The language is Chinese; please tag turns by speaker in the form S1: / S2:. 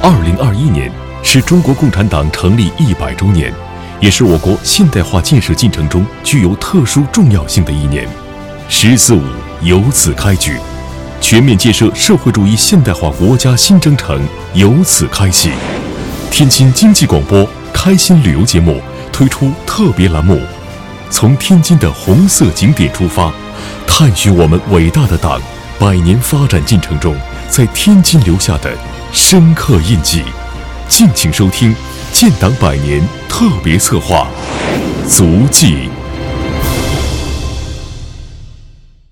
S1: 2021年是中国共产党成立100周年，也是我国现代化建设进程中具有特殊重要性的一年。“10四5”由此开局，全面建设社会主义现代化国家新征程由此开启。天津经济广播开心旅游节目推出特别栏目，从天津的红色景点出发，探寻我们伟大的党100年发展进程中在天津留下的深刻印记。敬请收听建党100年特别策划《足迹》。